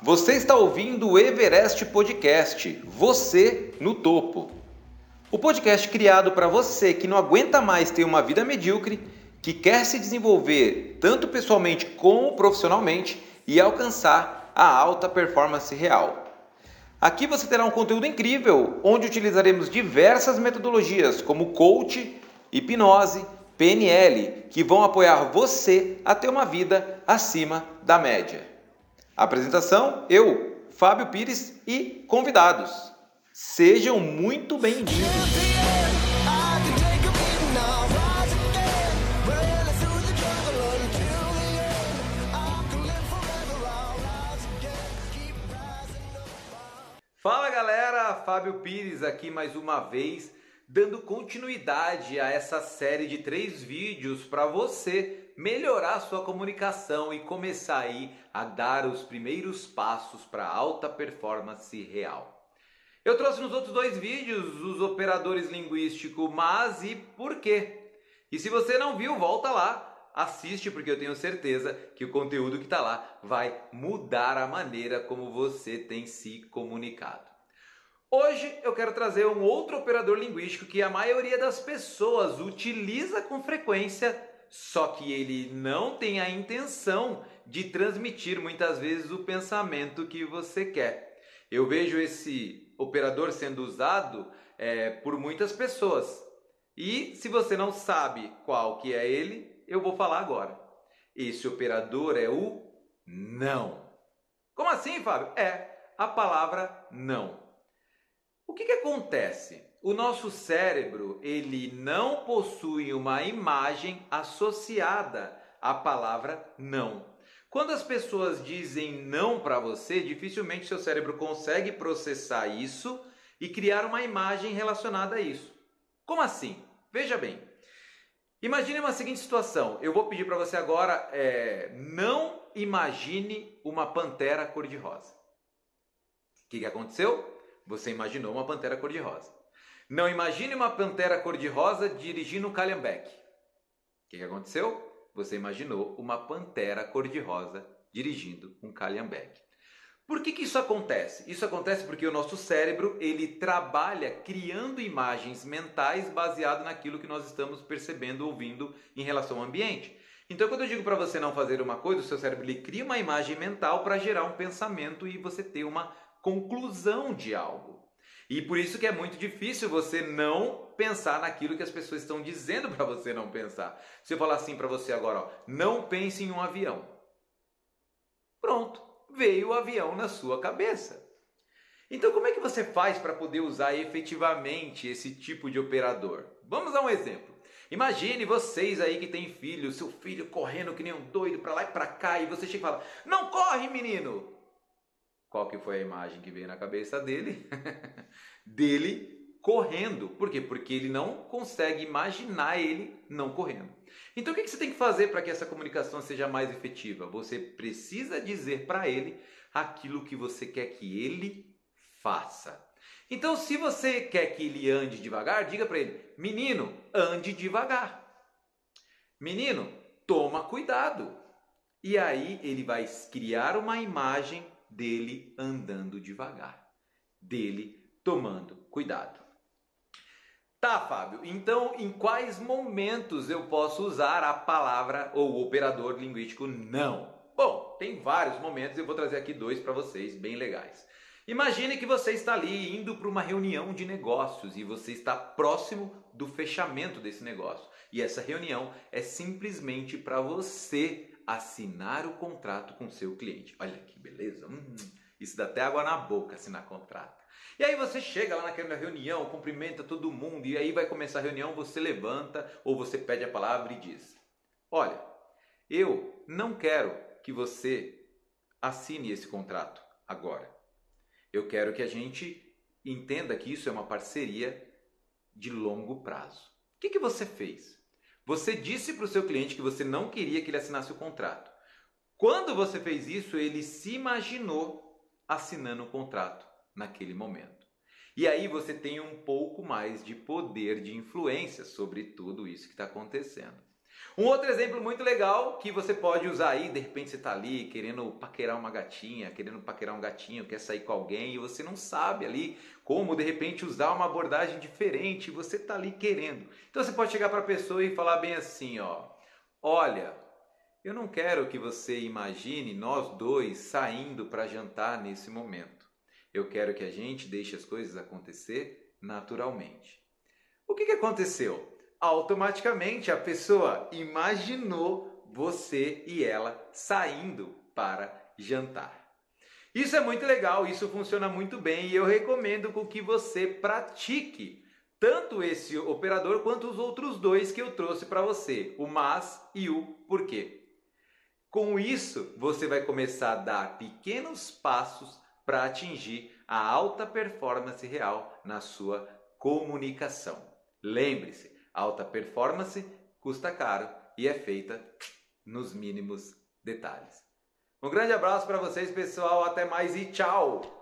Você está ouvindo o Everest Podcast, você no topo. O podcast criado para você que não aguenta mais ter uma vida medíocre, que quer se desenvolver tanto pessoalmente como profissionalmente e alcançar a alta performance real. Aqui você terá um conteúdo incrível, onde utilizaremos diversas metodologias como coach, hipnose, PNL, que vão apoiar você a ter uma vida acima da média. Apresentação, eu, Fábio Pires e convidados. Sejam muito bem-vindos. Fala galera, Fábio Pires aqui mais uma vez, dando continuidade a essa série de 3 vídeos para você melhorar sua comunicação e começar aí a dar os primeiros passos para alta performance real. Eu trouxe nos outros 2 vídeos os operadores linguísticos mas e por quê. E se você não viu, volta lá. Assiste, porque eu tenho certeza que o conteúdo que está lá vai mudar a maneira como você tem se comunicado. Hoje eu quero trazer um outro operador linguístico que a maioria das pessoas utiliza com frequência, só que ele não tem a intenção de transmitir muitas vezes o pensamento que você quer. Eu vejo esse operador sendo usado por muitas pessoas. E se você não sabe qual que é ele, eu vou falar agora. Esse operador é o não. Como assim, Fábio? É a palavra não. O que acontece? O nosso cérebro, ele não possui uma imagem associada à palavra não. Quando as pessoas dizem não para você, dificilmente seu cérebro consegue processar isso e criar uma imagem relacionada a isso. Como assim? Veja bem. Imagine uma seguinte situação. Eu vou pedir para você agora, não imagine uma pantera cor-de-rosa. O que aconteceu? Você imaginou uma pantera cor-de-rosa. Não imagine uma pantera cor-de-rosa dirigindo um calhambeque. O que aconteceu? Você imaginou uma pantera cor-de-rosa dirigindo um calhambeque. Por que isso acontece? Isso acontece porque o nosso cérebro ele trabalha criando imagens mentais baseado naquilo que nós estamos percebendo, ouvindo em relação ao ambiente. Então, quando eu digo para você não fazer uma coisa, o seu cérebro ele cria uma imagem mental para gerar um pensamento e você ter uma conclusão de algo. E por isso que é muito difícil você não pensar naquilo que as pessoas estão dizendo para você não pensar. Se eu falar assim para você agora, não pense em um avião. Pronto, veio o avião na sua cabeça. Então como é que você faz para poder usar efetivamente esse tipo de operador? Vamos dar um exemplo. Imagine vocês aí que têm filho, seu filho correndo que nem um doido para lá e para cá e você chega e fala, não corre menino! Qual que foi a imagem que veio na cabeça dele? Dele correndo. Por quê? Porque ele não consegue imaginar ele não correndo. Então o que você tem que fazer para que essa comunicação seja mais efetiva? Você precisa dizer para ele aquilo que você quer que ele faça. Então se você quer que ele ande devagar, diga para ele, menino, ande devagar. Menino, toma cuidado. E aí ele vai criar uma imagem dele andando devagar, dele tomando cuidado. Tá, Fábio, então em quais momentos eu posso usar a palavra ou o operador linguístico não? Bom, tem vários momentos, eu vou trazer aqui 2 para vocês, bem legais. Imagine que você está ali indo para uma reunião de negócios e você está próximo do fechamento desse negócio. E essa reunião é simplesmente para você assinar o contrato com seu cliente. Olha que beleza! Isso dá até água na boca assinar contrato. E aí você chega lá naquela reunião, cumprimenta todo mundo e aí vai começar a reunião, você levanta ou você pede a palavra e diz, olha, eu não quero que você assine esse contrato agora. Eu quero que a gente entenda que isso é uma parceria de longo prazo. O que você fez? Você disse para o seu cliente que você não queria que ele assinasse o contrato. Quando você fez isso, ele se imaginou assinando o contrato naquele momento. E aí você tem um pouco mais de poder de influência sobre tudo isso que está acontecendo. Um outro exemplo muito legal que você pode usar aí, de repente você está ali querendo paquerar uma gatinha, querendo paquerar um gatinho, quer sair com alguém e você não sabe ali como de repente usar uma abordagem diferente, você está ali querendo. Então você pode chegar para a pessoa e falar bem assim, ó, olha, eu não quero que você imagine nós dois saindo para jantar nesse momento. Eu quero que a gente deixe as coisas acontecer naturalmente. O que aconteceu? Automaticamente a pessoa imaginou você e ela saindo para jantar. Isso é muito legal, isso funciona muito bem e eu recomendo que você pratique tanto esse operador quanto os outros dois que eu trouxe para você, o mas e o porquê. Com isso, você vai começar a dar pequenos passos para atingir a alta performance real na sua comunicação. Lembre-se, alta performance custa caro e é feita nos mínimos detalhes. Um grande abraço para vocês, pessoal. Até mais e tchau!